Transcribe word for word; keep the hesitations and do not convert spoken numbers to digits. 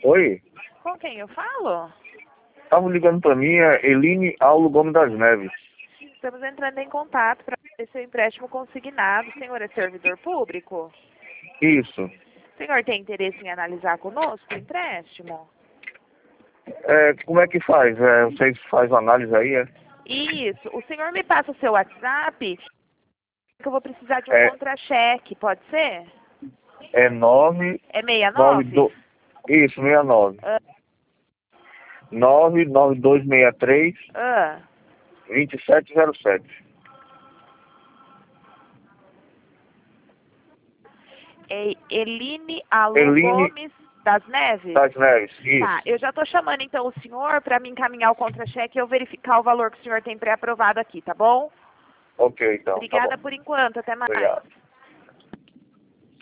Oi? Com quem eu falo? Estavam ligando pra mim, é Eline Aulo Gomes das Neves. Estamos entrando em contato para ver seu empréstimo consignado. O senhor é servidor público? Isso. O senhor tem interesse em analisar conosco o empréstimo? É, como é que faz? É, vocês fazem análise aí, é? Isso. O senhor me passa o seu WhatsApp, que eu vou precisar de um É, contra-cheque, pode ser? é nove, É sessenta e nove, nove? do, isso, sessenta e nove. Ah, nove nove dois seis três, ah. dois sete zero sete. É Eline Alu Eline Gomes das Neves? das Neves, Tá, isso. eu já estou chamando então o senhor para me encaminhar o contra-cheque e eu verificar o valor que o senhor tem pré-aprovado aqui, tá bom? Ok, então, tá Obrigada bom. por enquanto, até mais. Obrigado.